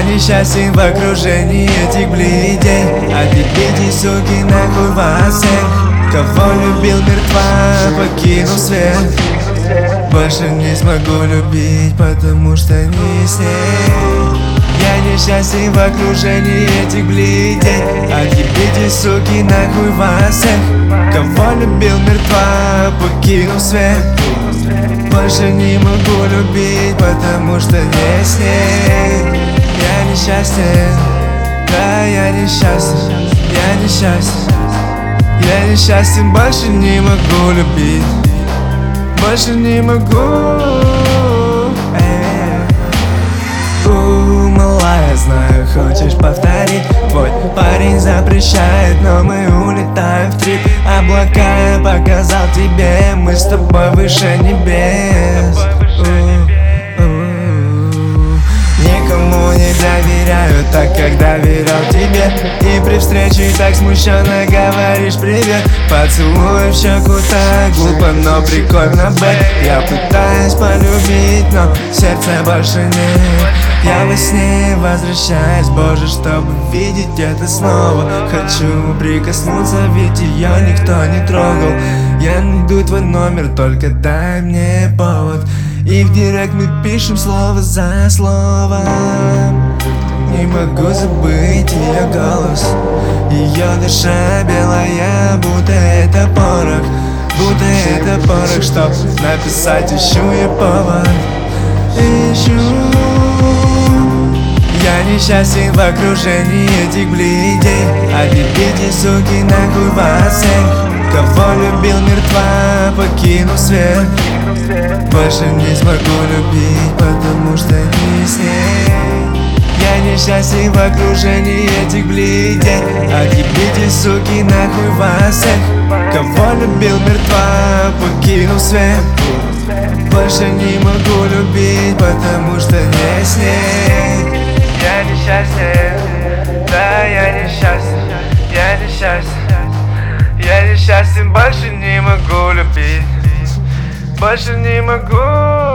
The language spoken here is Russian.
Я несчастен в окружении этих бледей. Отъебите, суки, нахуй вас всех. Кого любил, мертва, покинул свет. Больше не смогу любить, потому что не с ней. Я несчастен в окружении этих бледей. Отъебите, суки, нахуй вас всех. Кого любил, мертва, покинул свет. Больше не могу любить, потому что не с ней. Я несчастен, да, я несчастен. Я несчастен, я несчастен, больше не могу любить. Больше не могу. Малая, знаю, хочешь повторить. Твой парень запрещает, но мы улетаем в трип. Облака я показал тебе, мы с тобой выше небес. Никому не доверяю так, как доверял тебе. И при встрече так смущенно говоришь привет. Поцелуй в щеку так глупо, но прикольно, бэк. Я пытаюсь полюбить, но сердца больше нет. Я во сне возвращаюсь, боже, чтобы видеть это снова. Хочу прикоснуться, ведь ее никто не трогал. Я найду твой номер, только дай мне повод. И в директ мы пишем слово за словом. Не могу забыть ее голос. Ее душа белая, будто это порох. Будто это порох, чтоб написать, ищу я повод. Ищу. Я несчастен в окружении этих бледей. Отъебите, суки, нахуй вас всех. Кого любил, мертва, покинул свет. Больше не смогу любить, потому что не с ней. Я несчастен в окружении этих бледей. Отъебите, суки, нахуй вас всех. Кого любил, мертва, покинул свет. Больше не могу любить, потому что не с ней. Я несчастен, да, я несчастен. Я несчастен, я несчастен, больше не могу любить. Больше не могу.